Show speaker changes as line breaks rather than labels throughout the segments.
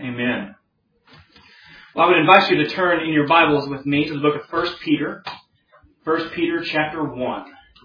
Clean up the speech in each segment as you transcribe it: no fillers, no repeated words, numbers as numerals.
Amen. Well, I would invite you to turn in your Bibles with me to the book of 1 Peter. 1 Peter chapter 1.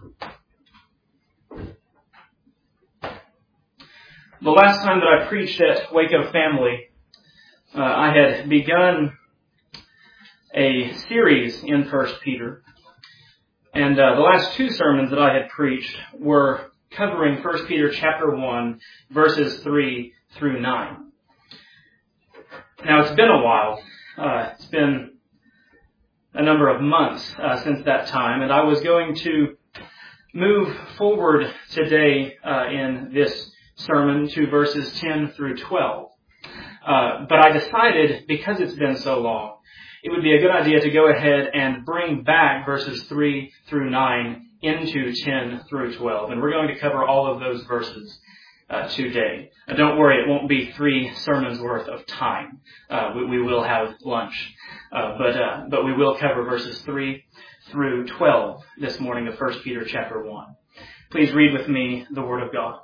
The last time that I preached at Waco Family, I had begun a series in 1 Peter. And the last two sermons that I had preached were covering 1 Peter chapter 1, verses 3 through 9. Now, it's been a while. It's been a number of months since that time, and I was going to move forward today in this sermon to verses 10 through 12. But I decided, because it's been so long, it would be a good idea to go ahead and bring back verses 3 through 9 into 10 through 12. And we're going to cover all of those verses today. Don't worry, it won't be 3 sermons worth of time. We will have lunch. But we will cover verses 3 through 12 this morning of 1 Peter chapter 1. Please read with me the Word of God.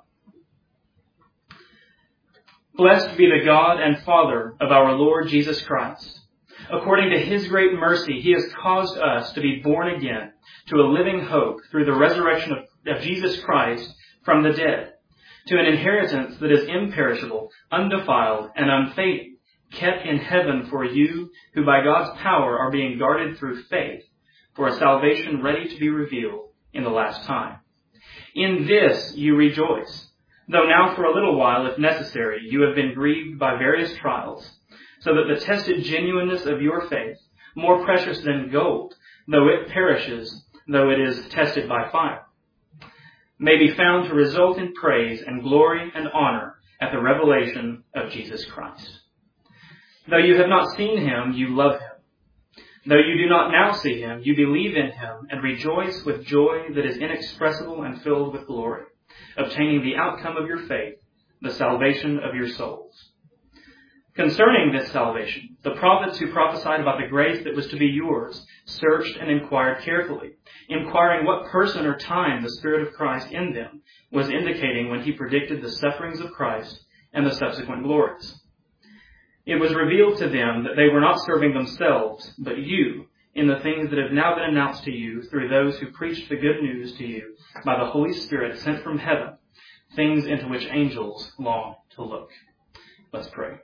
Blessed be the God and Father of our Lord Jesus Christ. According to His great mercy, He has caused us to be born again to a living hope through the resurrection of Jesus Christ from the dead, to an inheritance that is imperishable, undefiled, and unfading, kept in heaven for you, who by God's power are being guarded through faith, for a salvation ready to be revealed in the last time. In this you rejoice, though now for a little while, if necessary, you have been grieved by various trials, so that the tested genuineness of your faith, more precious than gold, though it perishes, though it is tested by fire, may be found to result in praise and glory and honor at the revelation of Jesus Christ. Though you have not seen Him, you love Him. Though you do not now see Him, you believe in Him and rejoice with joy that is inexpressible and filled with glory, obtaining the outcome of your faith, the salvation of your souls. Concerning this salvation, the prophets who prophesied about the grace that was to be yours searched and inquired carefully, inquiring what person or time the Spirit of Christ in them was indicating when He predicted the sufferings of Christ and the subsequent glories. It was revealed to them that they were not serving themselves, but you, in the things that have now been announced to you through those who preached the good news to you by the Holy Spirit sent from heaven, things into which angels long to look. Let's pray.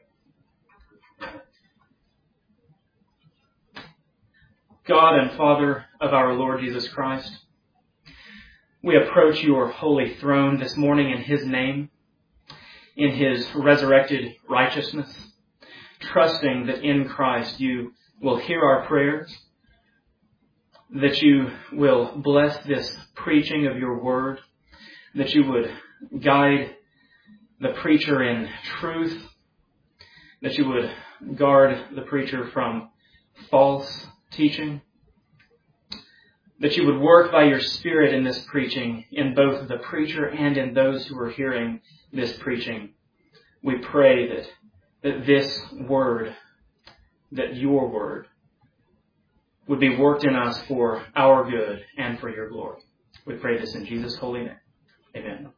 God and Father of our Lord Jesus Christ, we approach your holy throne this morning in His name, in His resurrected righteousness, trusting that in Christ you will hear our prayers, that you will bless this preaching of your word, that you would guide the preacher in truth, that you would guard the preacher from false teaching, that you would work by your Spirit in this preaching, in both the preacher and in those who are hearing this preaching. We pray that this word, that your word, would be worked in us for our good and for your glory. We pray this in Jesus' holy name. Amen.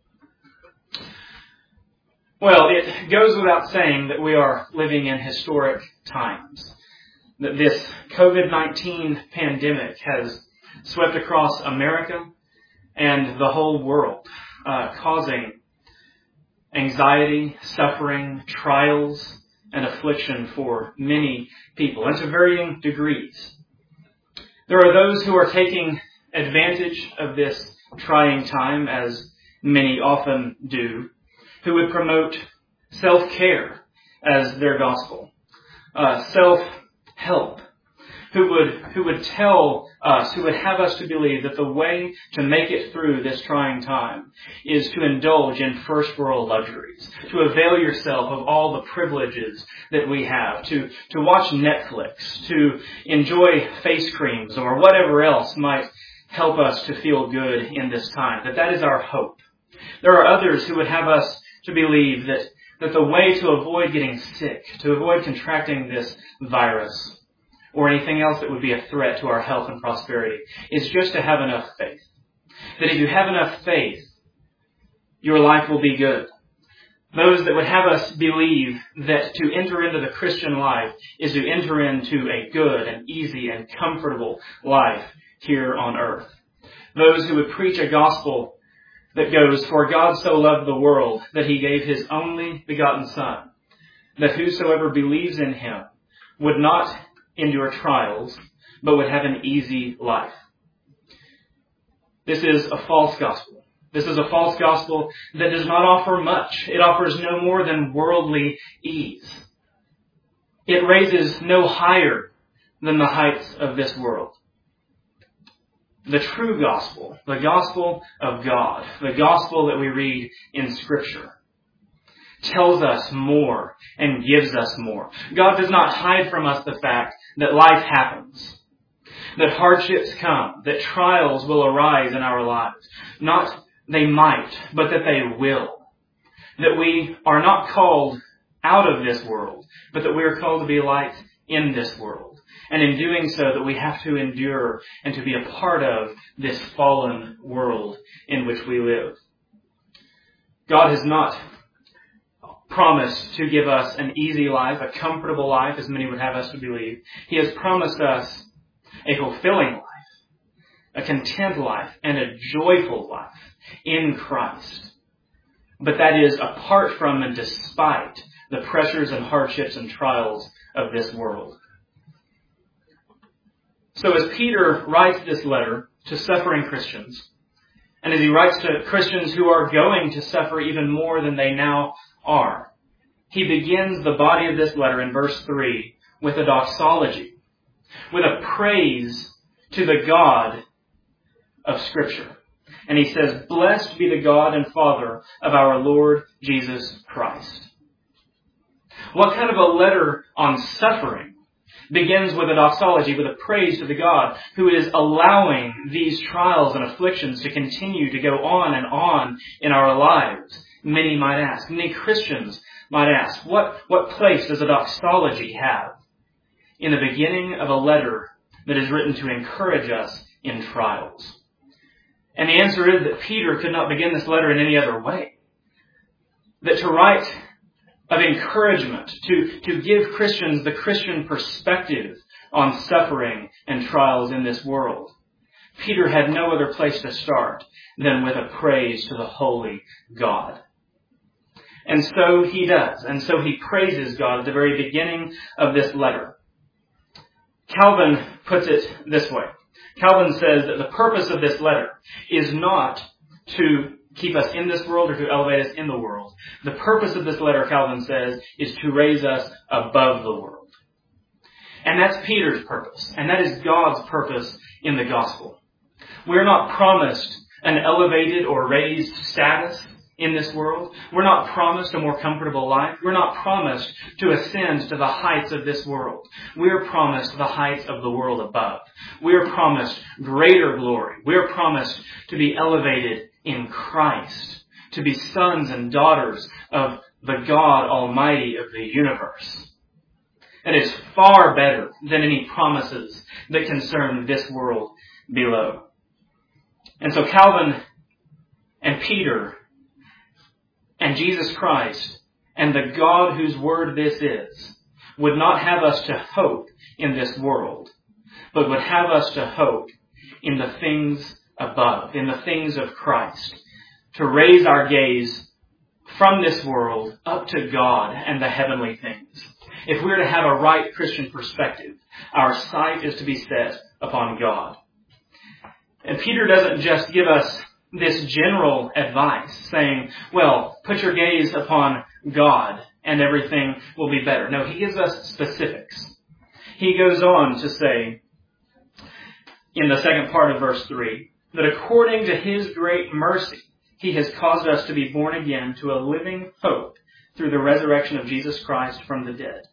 Well, it goes without saying that we are living in historic times. That this COVID-19 pandemic has swept across America and the whole world, causing anxiety, suffering, trials, and affliction for many people, and to varying degrees. There are those who are taking advantage of this trying time, as many often do, who would promote self-care as their gospel, self-help, who would tell us, who would have us to believe that the way to make it through this trying time is to indulge in first world luxuries, to avail yourself of all the privileges that we have, to watch Netflix, to enjoy face creams or whatever else might help us to feel good in this time, that is our hope. There are others who would have us to believe that the way to avoid getting sick, to avoid contracting this virus, or anything else that would be a threat to our health and prosperity, is just to have enough faith. That if you have enough faith, your life will be good. Those that would have us believe that to enter into the Christian life is to enter into a good and easy and comfortable life here on earth. Those who would preach a gospel that goes, "For God so loved the world that he gave his only begotten Son, that whosoever believes in him would not endure trials, but would have an easy life." This is a false gospel. This is a false gospel that does not offer much. It offers no more than worldly ease. It raises no higher than the heights of this world. The true gospel, the gospel of God, the gospel that we read in Scripture, tells us more and gives us more. God does not hide from us the fact that life happens, that hardships come, that trials will arise in our lives. Not they might, but that they will. That we are not called out of this world, but that we are called to be light in this world. And in doing so, that we have to endure and to be a part of this fallen world in which we live. God has not promised to give us an easy life, a comfortable life, as many would have us to believe. He has promised us a fulfilling life, a content life, and a joyful life in Christ. But that is apart from and despite the pressures and hardships and trials of this world. So as Peter writes this letter to suffering Christians, and as he writes to Christians who are going to suffer even more than they now are, he begins the body of this letter in verse 3 with a doxology, with a praise to the God of Scripture. And he says, "Blessed be the God and Father of our Lord Jesus Christ." What kind of a letter on suffering begins with a doxology, with a praise to the God who is allowing these trials and afflictions to continue to go on and on in our lives? Many might ask, many Christians might ask, what place does a doxology have in the beginning of a letter that is written to encourage us in trials? And the answer is that Peter could not begin this letter in any other way. That to write of encouragement, to give Christians the Christian perspective on suffering and trials in this world, Peter had no other place to start than with a praise to the holy God. And so he does. And so he praises God at the very beginning of this letter. Calvin puts it this way. Calvin says that the purpose of this letter is not to keep us in this world or to elevate us in the world. The purpose of this letter, Calvin says, is to raise us above the world. And that's Peter's purpose. And that is God's purpose in the gospel. We're not promised an elevated or raised status in this world. We're not promised a more comfortable life. We're not promised to ascend to the heights of this world. We're promised the heights of the world above. We're promised greater glory. We're promised to be elevated in Christ, to be sons and daughters of the God Almighty of the universe. That is far better than any promises that concern this world below. And so Calvin and Peter and Jesus Christ and the God whose word this is would not have us to hope in this world, but would have us to hope in the things above, in the things of Christ, to raise our gaze from this world up to God and the heavenly things. If we're to have a right Christian perspective, our sight is to be set upon God. And Peter doesn't just give us this general advice saying, well, put your gaze upon God and everything will be better. No, he gives us specifics. He goes on to say in the second part of verse 3 that according to his great mercy, he has caused us to be born again to a living hope through the resurrection of Jesus Christ from the dead.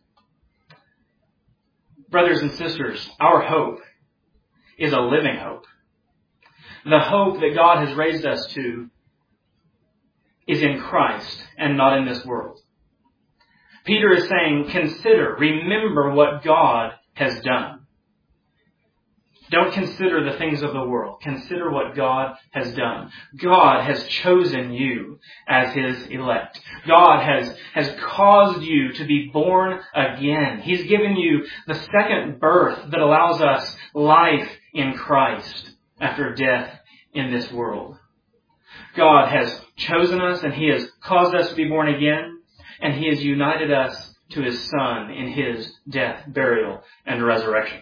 Brothers and sisters, our hope is a living hope. The hope that God has raised us to is in Christ and not in this world. Peter is saying, consider, remember what God has done. Don't consider the things of the world. Consider what God has done. God has chosen you as His elect. God has caused you to be born again. He's given you the second birth that allows us life in Christ after death in this world. God has chosen us and He has caused us to be born again, and He has united us to His Son in His death, burial, and resurrection.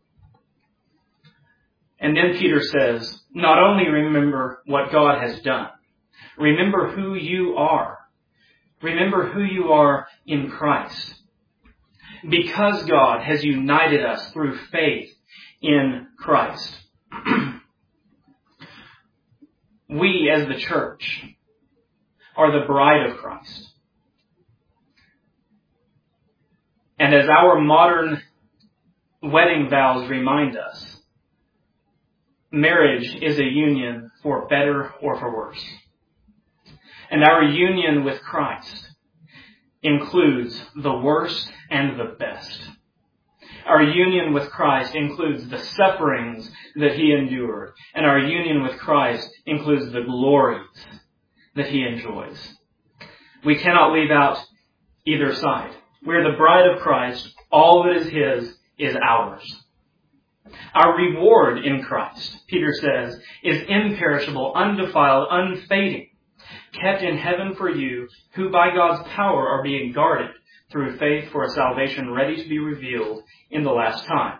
And then Peter says, not only remember what God has done, remember who you are. Remember who you are in Christ. Because God has united us through faith in Christ. We, as the church, are the bride of Christ. And as our modern wedding vows remind us, marriage is a union for better or for worse. And our union with Christ includes the worst and the best. Our union with Christ includes the sufferings that He endured. And our union with Christ includes the glories that He enjoys. We cannot leave out either side. We are the bride of Christ. All that is His is ours. Our reward in Christ, Peter says, is imperishable, undefiled, unfading, kept in heaven for you, who by God's power are being guarded through faith for a salvation ready to be revealed in the last time.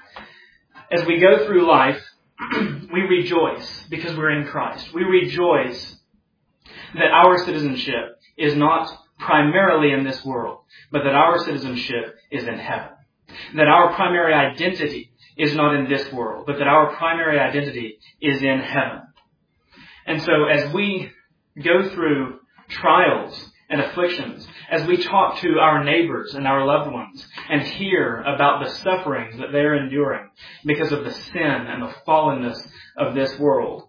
As we go through life, we rejoice because we're in Christ. We rejoice that our citizenship is not primarily in this world, but that our citizenship is in heaven. That our primary identity is not in this world, but that our primary identity is in heaven. And so as we go through trials and afflictions, as we talk to our neighbors and our loved ones and hear about the sufferings that they're enduring because of the sin and the fallenness of this world,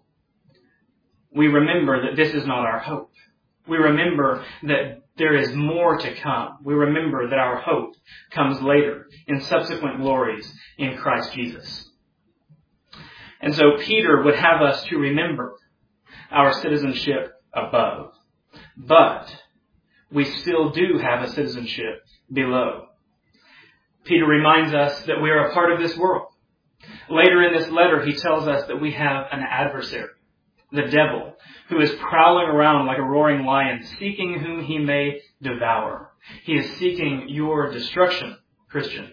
we remember that this is not our hope. We remember that there is more to come. We remember that our hope comes later in subsequent glories in Christ Jesus. And so Peter would have us to remember our citizenship above. But we still do have a citizenship below. Peter reminds us that we are a part of this world. Later in this letter, he tells us that we have an adversary, the devil, who is prowling around like a roaring lion, seeking whom he may devour. He is seeking your destruction, Christian.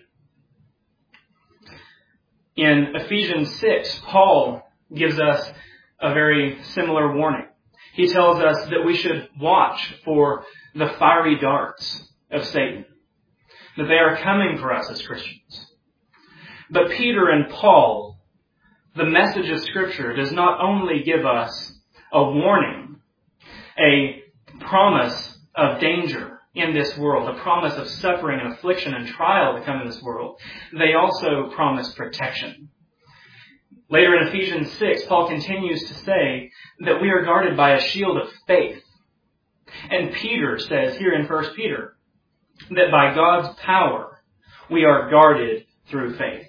In Ephesians 6, Paul gives us a very similar warning. He tells us that we should watch for the fiery darts of Satan, that they are coming for us as Christians. But Peter and Paul, the message of Scripture, does not only give us a warning, a promise of danger in this world, a promise of suffering and affliction and trial to come in this world. They also promise protection. Later in Ephesians 6, Paul continues to say that we are guarded by a shield of faith. And Peter says here in 1 Peter that by God's power we are guarded through faith.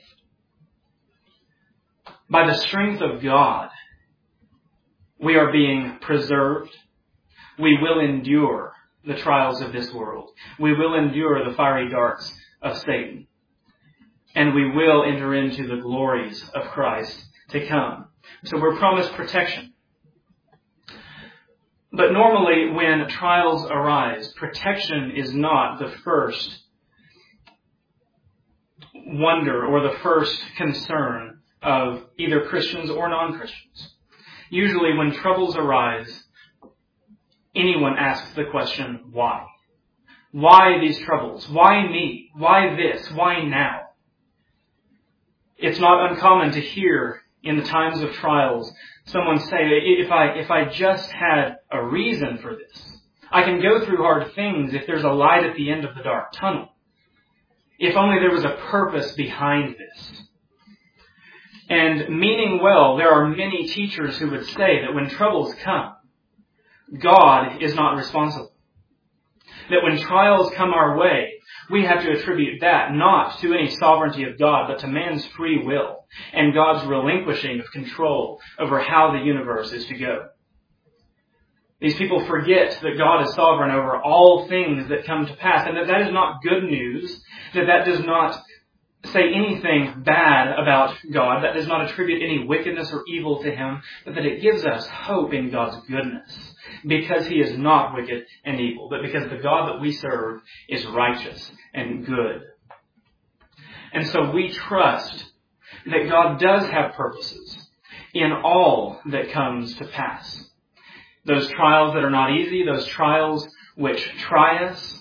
By the strength of God, we are being preserved. We will endure the trials of this world. We will endure the fiery darts of Satan. And we will enter into the glories of Christ to come. So we're promised protection. But normally when trials arise, protection is not the first wonder or the first concern of either Christians or non-Christians. Usually when troubles arise, anyone asks the question, why? Why these troubles? Why me? Why this? Why now? It's not uncommon to hear in the times of trials someone say, if I just had a reason for this, I can go through hard things if there's a light at the end of the dark tunnel. If only there was a purpose behind this. And meaning well, there are many teachers who would say that when troubles come, God is not responsible. That when trials come our way, we have to attribute that not to any sovereignty of God, but to man's free will and God's relinquishing of control over how the universe is to go. These people forget that God is sovereign over all things that come to pass, and that is not good news, that does not say anything bad about God, that does not attribute any wickedness or evil to Him, but that it gives us hope in God's goodness, because He is not wicked and evil, but because the God that we serve is righteous and good. And so we trust that God does have purposes in all that comes to pass. Those trials that are not easy, those trials which try us,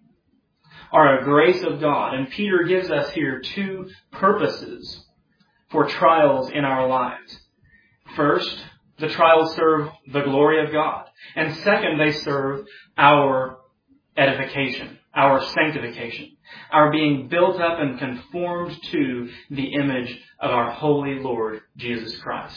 are a grace of God. And Peter gives us here two purposes for trials in our lives. First, the trials serve the glory of God. And second, they serve our edification, our sanctification, our being built up and conformed to the image of our holy Lord Jesus Christ.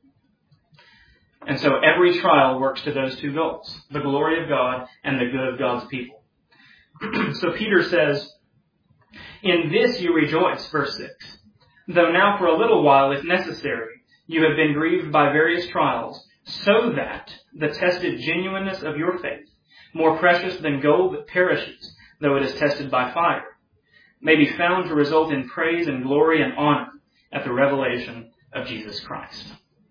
And so every trial works to those two goals, the glory of God and the good of God's people. So Peter says, "In this you rejoice," verse 6, "though now for a little while, if necessary, you have been grieved by various trials, so that the tested genuineness of your faith, more precious than gold that perishes, though it is tested by fire, may be found to result in praise and glory and honor at the revelation of Jesus Christ."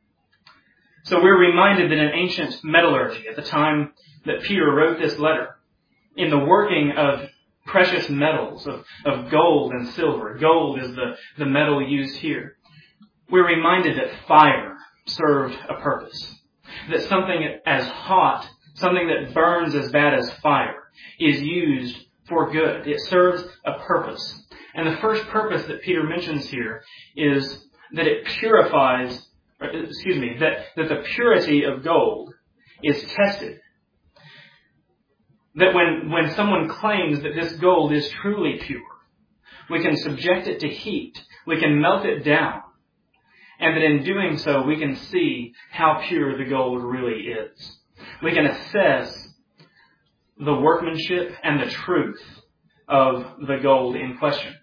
So we're reminded that in ancient metallurgy, at the time that Peter wrote this letter, in the working of precious metals, of gold and silver, gold is the metal used here, we're reminded that fire served a purpose. That something as hot, something that burns as bad as fire, is used for good. It serves a purpose. And the first purpose that Peter mentions here is that it purifies, that the purity of gold is tested. That when someone claims that this gold is truly pure, we can subject it to heat, we can melt it down, and that in doing so we can see how pure the gold really is. We can assess the workmanship and the truth of the gold in question.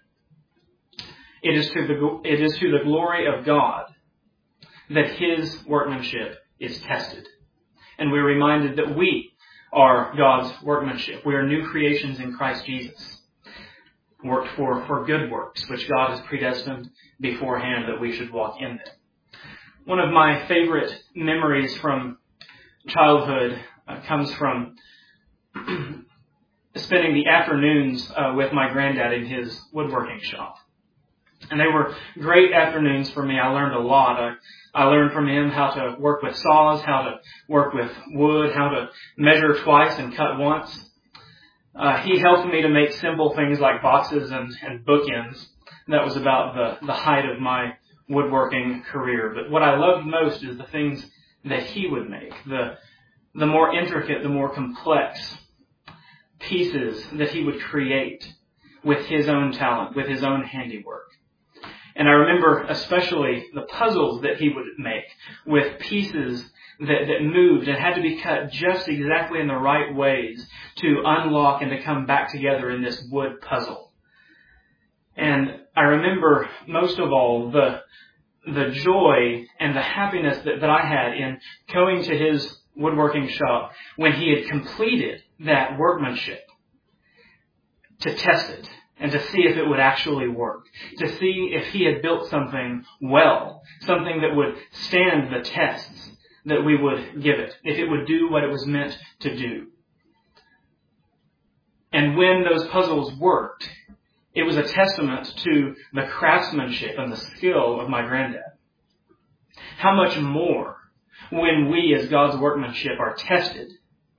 It is to the glory of God that His workmanship is tested. And we're reminded that we are God's workmanship. We are new creations in Christ Jesus, worked for good works, which God has predestined beforehand that we should walk in them. One of my favorite memories from childhood comes from spending the afternoons with my granddad in his woodworking shop. And they were great afternoons for me. I learned a lot. I learned from him how to work with saws, how to work with wood, how to measure twice and cut once. He helped me to make simple things like boxes and bookends. That was about the height of my woodworking career. But what I loved most is the things that he would make, the more intricate, the more complex pieces that he would create with his own talent, with his own handiwork. And I remember especially the puzzles that he would make with pieces that moved and had to be cut just exactly in the right ways to unlock and to come back together in this wood puzzle. And I remember most of all the joy and the happiness that I had in going to his woodworking shop when he had completed that workmanship, to test it and to see if it would actually work, to see if he had built something well, something that would stand the tests that we would give it, if it would do what it was meant to do. And when those puzzles worked, it was a testament to the craftsmanship and the skill of my granddad. How much more, when we as God's workmanship are tested,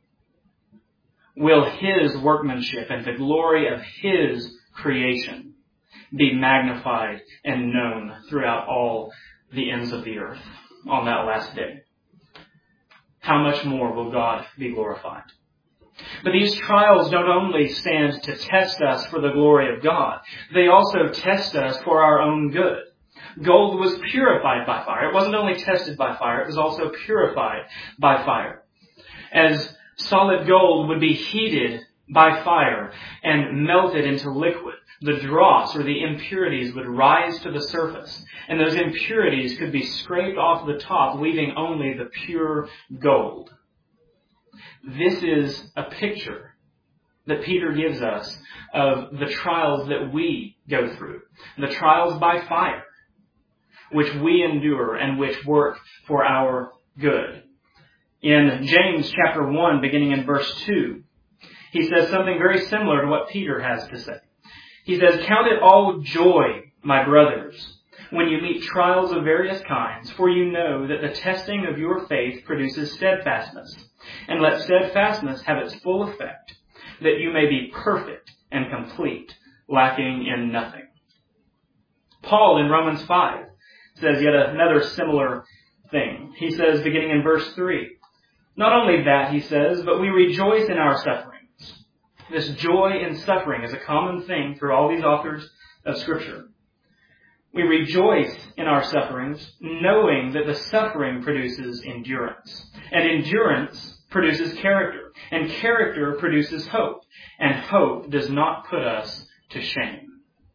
will His workmanship and the glory of His creation be magnified and known throughout all the ends of the earth on that last day. How much more will God be glorified? But these trials don't only stand to test us for the glory of God, they also test us for our own good. Gold was purified by fire. It wasn't only tested by fire, it was also purified by fire. As solid gold would be heated by fire and melted into liquid, the dross or the impurities would rise to the surface, and those impurities could be scraped off the top, leaving only the pure gold. This is a picture that Peter gives us of the trials that we go through, the trials by fire, which we endure and which work for our good. In James chapter 1, beginning in verse 2, he says something very similar to what Peter has to say. He says, "Count it all joy, my brothers, when you meet trials of various kinds, for you know that the testing of your faith produces steadfastness. And let steadfastness have its full effect, that you may be perfect and complete, lacking in nothing." Paul in Romans 5 says yet another similar thing. He says, beginning in verse 3, "Not only that," he says, "but we rejoice in our sufferings." This joy in suffering is a common thing through all these authors of Scripture. We rejoice in our sufferings, knowing that the suffering produces endurance. And endurance produces character. And character produces hope. And hope does not put us to shame.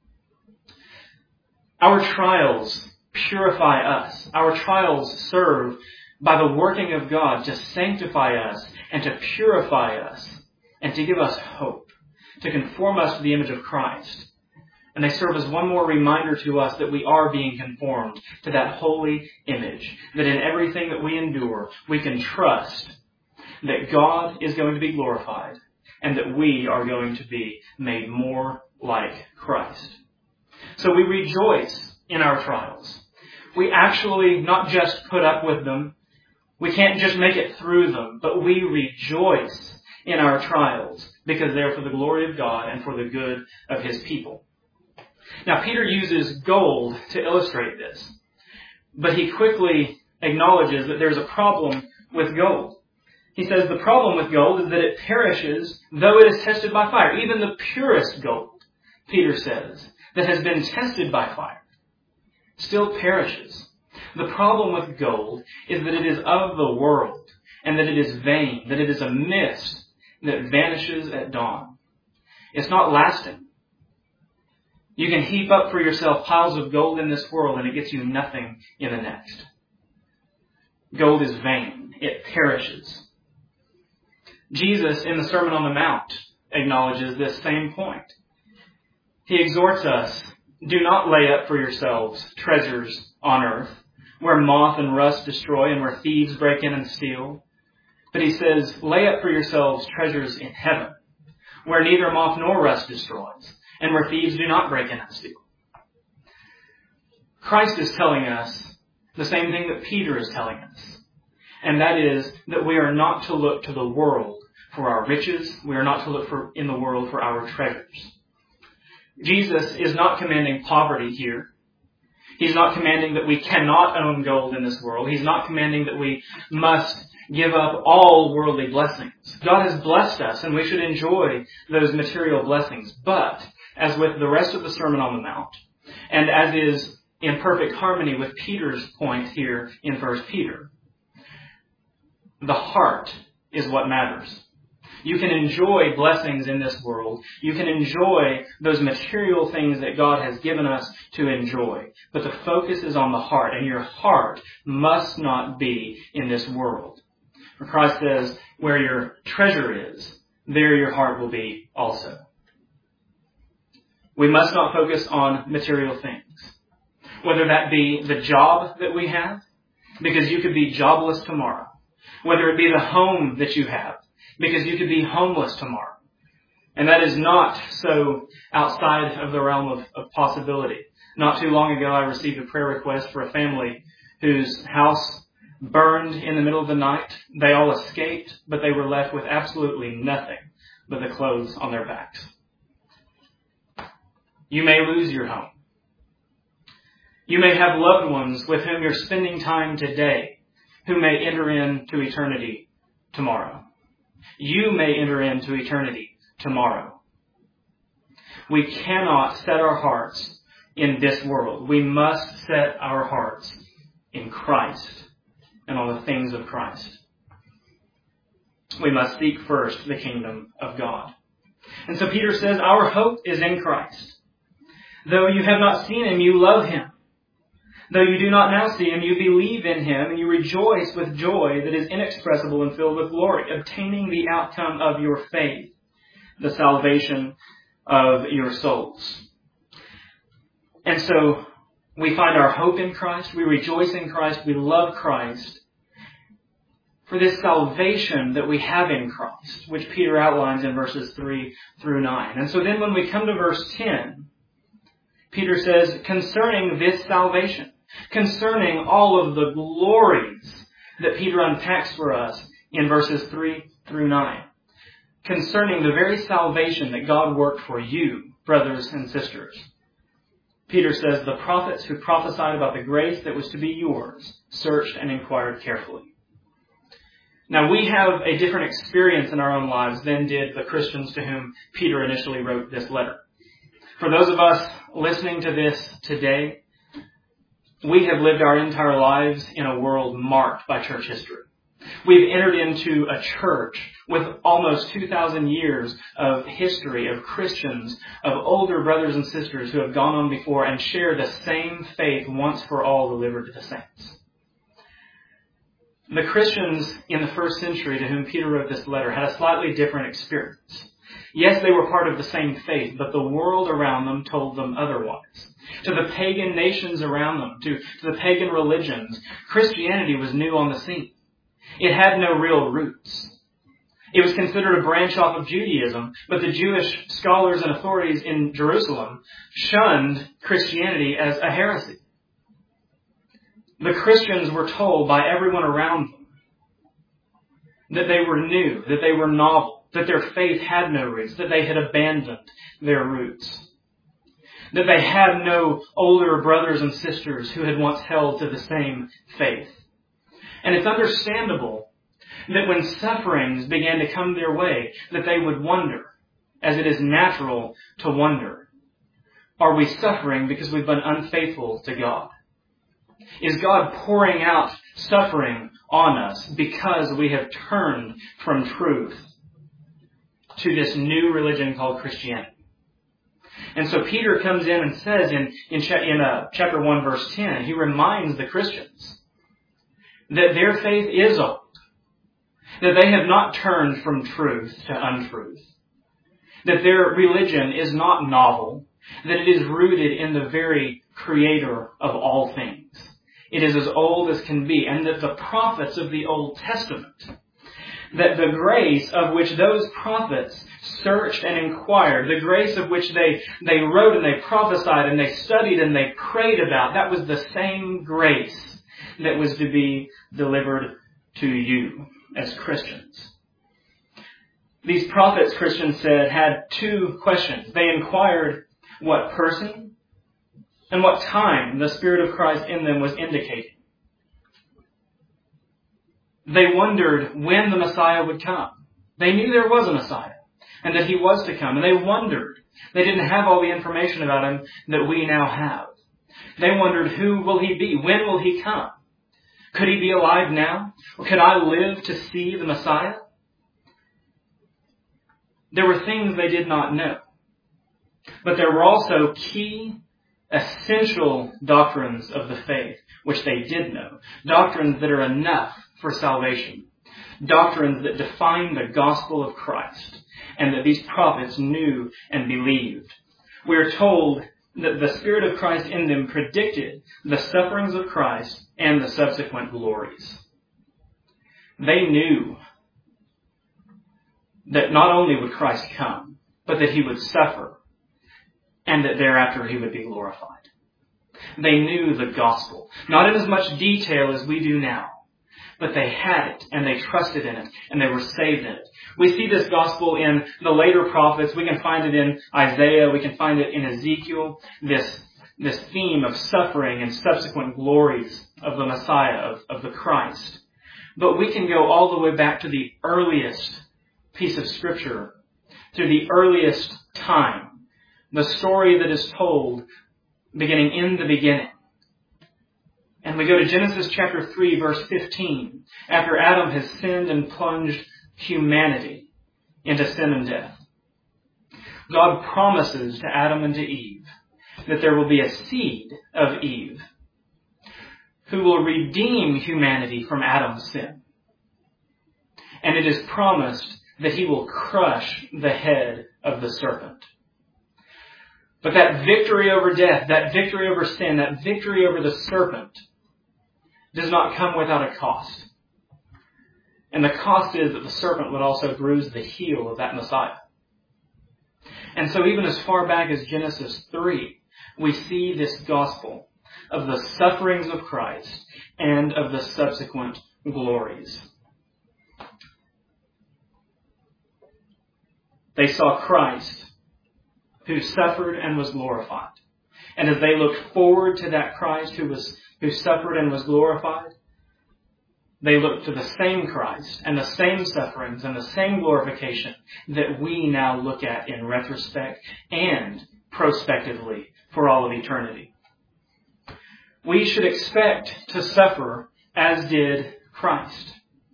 Our trials purify us. Our trials serve by the working of God to sanctify us and to purify us and to give us hope, to conform us to the image of Christ. And they serve as one more reminder to us that we are being conformed to that holy image, that in everything that we endure, we can trust that God is going to be glorified and that we are going to be made more like Christ. So we rejoice in our trials. We actually not just put up with them. We can't just make it through them, but we rejoice in our trials because they're for the glory of God and for the good of His people. Now, Peter uses gold to illustrate this, but he quickly acknowledges that there's a problem with gold. He says the problem with gold is that it perishes though it is tested by fire. Even the purest gold, Peter says, that has been tested by fire, still perishes. The problem with gold is that it is of the world and that it is vain, that it is a mist that vanishes at dawn. It's not lasting. You can heap up for yourself piles of gold in this world and it gets you nothing in the next. Gold is vain. It perishes. Jesus, in the Sermon on the Mount, acknowledges this same point. He exhorts us, "Do not lay up for yourselves treasures on earth, where moth and rust destroy and where thieves break in and steal." But he says, "Lay up for yourselves treasures in heaven, where neither moth nor rust destroys, and where thieves do not break in and steal." Christ is telling us the same thing that Peter is telling us. And that is that we are not to look to the world for our riches. We are not to look in the world for our treasures. Jesus is not commanding poverty here. He's not commanding that we cannot own gold in this world. He's not commanding that we must give up all worldly blessings. God has blessed us and we should enjoy those material blessings. But, as with the rest of the Sermon on the Mount, and as is in perfect harmony with Peter's point here in 1 Peter, the heart is what matters. You can enjoy blessings in this world. You can enjoy those material things that God has given us to enjoy. But the focus is on the heart, and your heart must not be in this world. For Christ says, "Where your treasure is, there your heart will be also." We must not focus on material things. Whether that be the job that we have, because you could be jobless tomorrow. Whether it be the home that you have, because you could be homeless tomorrow. And that is not so outside of the realm of possibility. Not too long ago, I received a prayer request for a family whose house burned in the middle of the night. They all escaped, but they were left with absolutely nothing but the clothes on their backs. You may lose your home. You may have loved ones with whom you're spending time today who may enter into eternity tomorrow. You may enter into eternity tomorrow. We cannot set our hearts in this world. We must set our hearts in Christ and on the things of Christ. We must seek first the kingdom of God. And so Peter says, our hope is in Christ. Though you have not seen him, you love him. Though you do not now see him, you believe in him, and you rejoice with joy that is inexpressible and filled with glory, obtaining the outcome of your faith, the salvation of your souls. And so we find our hope in Christ, we rejoice in Christ, we love Christ for this salvation that we have in Christ, which Peter outlines in verses 3 through 9. And so then when we come to verse 10, Peter says, concerning this salvation, concerning all of the glories that Peter unpacks for us in verses 3 through 9, concerning the very salvation that God worked for you, brothers and sisters. Peter says, the prophets who prophesied about the grace that was to be yours searched and inquired carefully. Now, we have a different experience in our own lives than did the Christians to whom Peter initially wrote this letter. For those of us listening to this today, we have lived our entire lives in a world marked by church history. We've entered into a church with almost 2,000 years of history of Christians, of older brothers and sisters who have gone on before and share the same faith once for all delivered to the saints. The Christians in the first century to whom Peter wrote this letter had a slightly different experience. Yes, they were part of the same faith, but the world around them told them otherwise. To the pagan nations around them, to the pagan religions, Christianity was new on the scene. It had no real roots. It was considered a branch off of Judaism, but the Jewish scholars and authorities in Jerusalem shunned Christianity as a heresy. The Christians were told by everyone around them that they were new, that they were novel, that their faith had no roots, that they had abandoned their roots, that they had no older brothers and sisters who had once held to the same faith. And it's understandable that when sufferings began to come their way, that they would wonder, as it is natural to wonder, are we suffering because we've been unfaithful to God? Is God pouring out suffering on us because we have turned from truth to this new religion called Christianity? And so Peter comes in and says in chapter 1, verse 10, he reminds the Christians that their faith is old, that they have not turned from truth to untruth, that their religion is not novel, that it is rooted in the very Creator of all things. It is as old as can be, and that the prophets of the Old Testament, that the grace of which those prophets searched and inquired, the grace of which they wrote and they prophesied and they studied and they prayed about, that was the same grace that was to be delivered to you as Christians. These prophets, Christians said, had two questions. They inquired what person and what time the Spirit of Christ in them was indicating. They wondered when the Messiah would come. They knew there was a Messiah and that he was to come. And they wondered. They didn't have all the information about him that we now have. They wondered, who will he be? When will he come? Could he be alive now? Or could I live to see the Messiah? There were things they did not know. But there were also key, essential doctrines of the faith, which they did know. Doctrines that are enough for salvation. Doctrines that define the gospel of Christ, and that these prophets knew and believed. We are told that the Spirit of Christ in them predicted the sufferings of Christ and the subsequent glories. They knew that not only would Christ come, but that he would suffer, and that thereafter he would be glorified. They knew the gospel, not in as much detail as we do now, but they had it, and they trusted in it, and they were saved in it. We see this gospel in the later prophets. We can find it in Isaiah. We can find it in Ezekiel. This theme of suffering and subsequent glories of the Messiah, of the Christ. But we can go all the way back to the earliest piece of Scripture, to the earliest time. The story that is told beginning in the beginning. And we go to Genesis chapter 3, verse 15, after Adam has sinned and plunged humanity into sin and death. God promises to Adam and to Eve that there will be a seed of Eve who will redeem humanity from Adam's sin. And it is promised that he will crush the head of the serpent. But that victory over death, that victory over sin, that victory over the serpent does not come without a cost. And the cost is that the serpent would also bruise the heel of that Messiah. And so even as far back as Genesis 3, we see this gospel of the sufferings of Christ and of the subsequent glories. They saw Christ, who suffered and was glorified. And as they looked forward to that Christ who suffered and was glorified, they looked to the same Christ and the same sufferings and the same glorification that we now look at in retrospect and prospectively for all of eternity. We should expect to suffer as did Christ.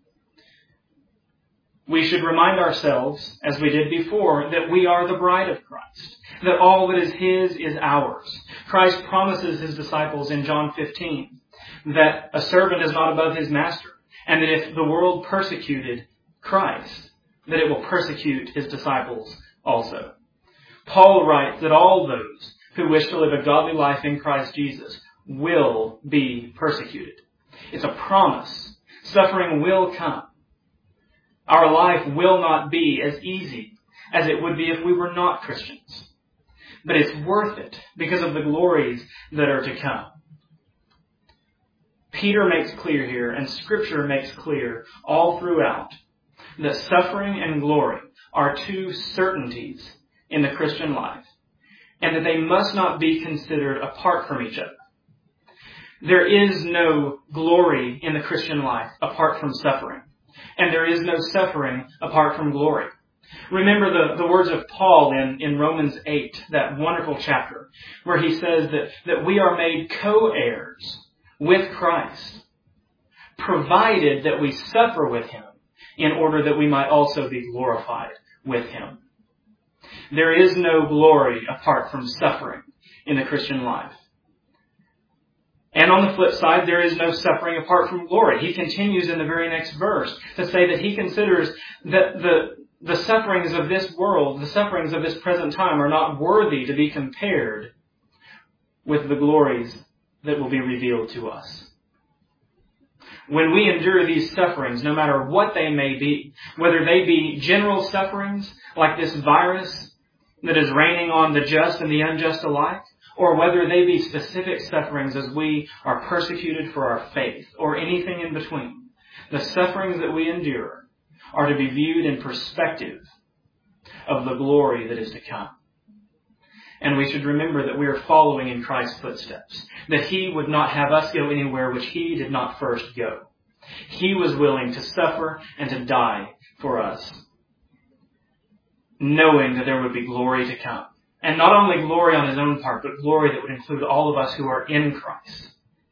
We should remind ourselves, as we did before, that we are the bride of Christ, that all that is His is ours. Christ promises His disciples in John 15 that a servant is not above his master, and that if the world persecuted Christ, that it will persecute His disciples also. Paul writes that all those who wish to live a godly life in Christ Jesus will be persecuted. It's a promise. Suffering will come. Our life will not be as easy as it would be if we were not Christians. But it's worth it because of the glories that are to come. Peter makes clear here, and Scripture makes clear all throughout, that suffering and glory are two certainties in the Christian life, and that they must not be considered apart from each other. There is no glory in the Christian life apart from suffering. And there is no suffering apart from glory. Remember the words of Paul in Romans 8, that wonderful chapter, where he says that we are made co-heirs with Christ, provided that we suffer with Him, in order that we might also be glorified with Him. There is no glory apart from suffering in the Christian life. And on the flip side, there is no suffering apart from glory. He continues in the very next verse to say that he considers that the sufferings of this world, the sufferings of this present time, are not worthy to be compared with the glories that will be revealed to us. When we endure these sufferings, no matter what they may be, whether they be general sufferings like this virus that is raining on the just and the unjust alike, or whether they be specific sufferings as we are persecuted for our faith, or anything in between, the sufferings that we endure are to be viewed in perspective of the glory that is to come. And we should remember that we are following in Christ's footsteps, that He would not have us go anywhere which He did not first go. He was willing to suffer and to die for us, knowing that there would be glory to come. And not only glory on His own part, but glory that would include all of us who are in Christ.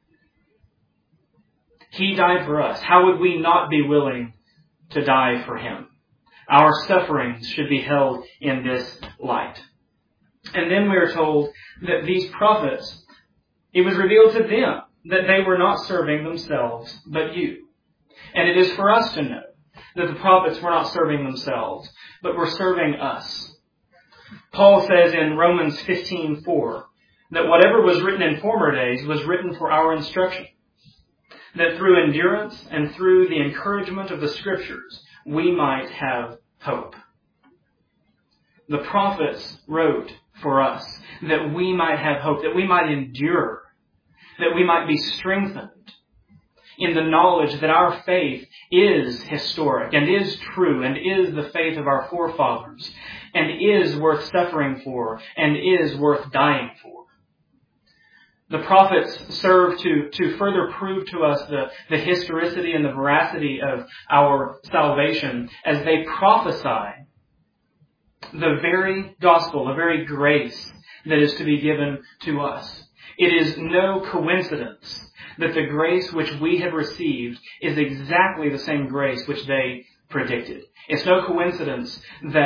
He died for us. How would we not be willing to die for Him? Our sufferings should be held in this light. And then we are told that these prophets, it was revealed to them that they were not serving themselves, but you. And it is for us to know that the prophets were not serving themselves, but were serving us. Paul says in Romans 15:4 that whatever was written in former days was written for our instruction, that through endurance and through the encouragement of the Scriptures we might have hope. The prophets wrote for us that we might have hope, that we might endure, that we might be strengthened in the knowledge that our faith is historic and is true and is the faith of our forefathers and is worth suffering for and is worth dying for. The prophets serve to further prove to us the historicity and the veracity of our salvation as they prophesy the very gospel, the very grace that is to be given to us. It is no coincidence that the grace which we have received is exactly the same grace which they predicted. It's no coincidence that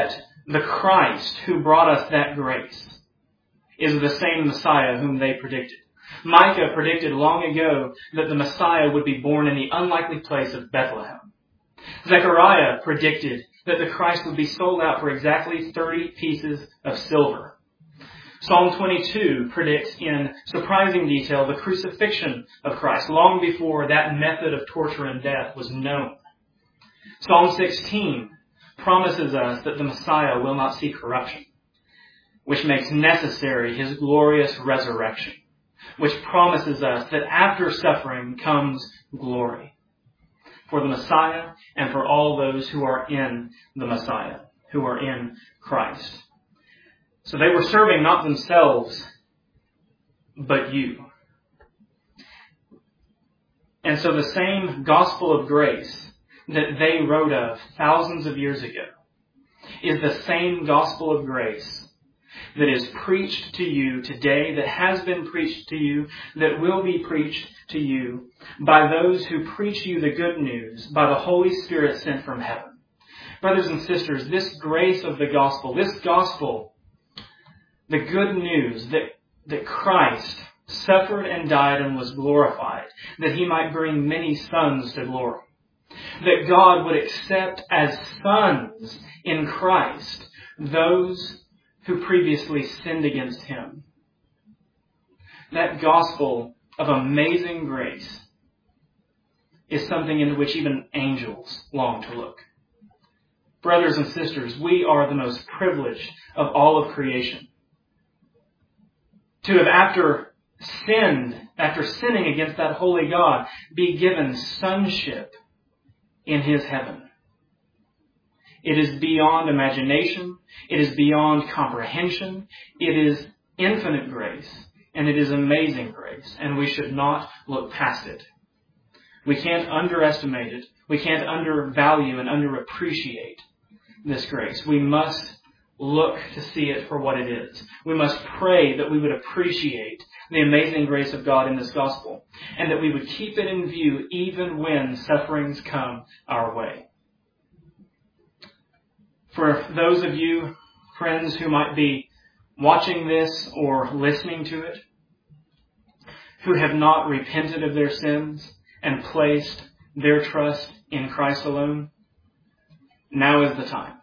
The Christ who brought us that grace is the same Messiah whom they predicted. Micah predicted long ago that the Messiah would be born in the unlikely place of Bethlehem. Zechariah predicted that the Christ would be sold out for exactly 30 pieces of silver. Psalm 22 predicts in surprising detail the crucifixion of Christ long before that method of torture and death was known. Psalm 16 promises us that the Messiah will not see corruption, which makes necessary his glorious resurrection, which promises us that after suffering comes glory for the Messiah and for all those who are in the Messiah, who are in Christ. So they were serving not themselves, but you. And so the same gospel of grace that they wrote of thousands of years ago is the same gospel of grace that is preached to you today, that has been preached to you, that will be preached to you by those who preach you the good news by the Holy Spirit sent from heaven. Brothers and sisters, this grace of the gospel, the good news that Christ suffered and died and was glorified, that he might bring many sons to glory, that God would accept as sons in Christ those who previously sinned against him. That gospel of amazing grace is something into which even angels long to look. Brothers and sisters, we are the most privileged of all of creation. To have, after sinning against that holy God, be given sonship in his heaven. It is beyond imagination. It is beyond comprehension. It is infinite grace, and it is amazing grace, and we should not look past it. We can't underestimate it. We can't undervalue and underappreciate this grace. We must look to see it for what it is. We must pray that we would appreciate the amazing grace of God in this gospel, and that we would keep it in view even when sufferings come our way. For those of you, friends, who might be watching this or listening to it, who have not repented of their sins and placed their trust in Christ alone, now is the time.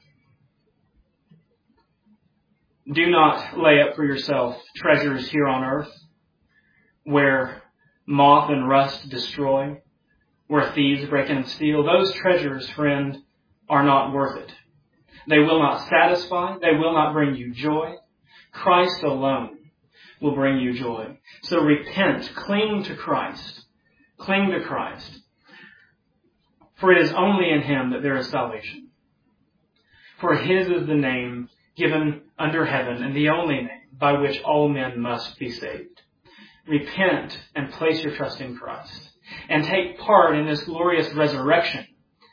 Do not lay up for yourself treasures here on earth, where moth and rust destroy, where thieves break in and steal. Those treasures, friend, are not worth it. They will not satisfy. They will not bring you joy. Christ alone will bring you joy. So repent. Cling to Christ. Cling to Christ. For it is only in him that there is salvation. For his is the name given under heaven, and the only name by which all men must be saved. Repent and place your trust in Christ, and take part in this glorious resurrection.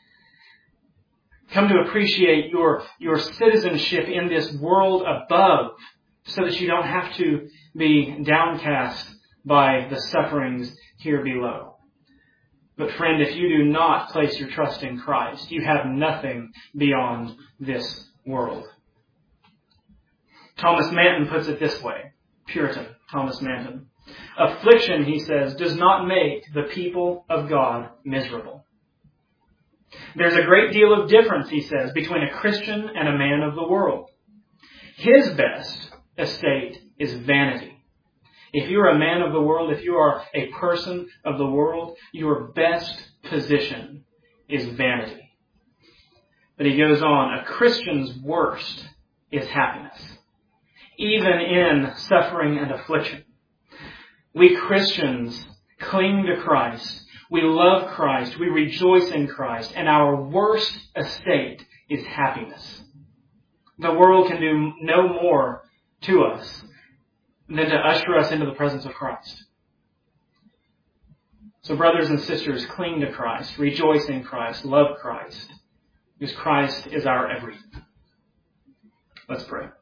Come to appreciate your citizenship in this world above, so that you don't have to be downcast by the sufferings here below. But friend, if you do not place your trust in Christ, you have nothing beyond this world. Thomas Manton puts it this way, Puritan Thomas Manton. Affliction, he says, does not make the people of God miserable. There's a great deal of difference, he says, between a Christian and a man of the world. His best estate is vanity. If you are a man of the world, if you are a person of the world, your best position is vanity. But he goes on, a Christian's worst is happiness, even in suffering and affliction. We Christians cling to Christ. We love Christ. We rejoice in Christ. And our worst estate is happiness. The world can do no more to us than to usher us into the presence of Christ. So brothers and sisters, cling to Christ. Rejoice in Christ. Love Christ. Because Christ is our everything. Let's pray.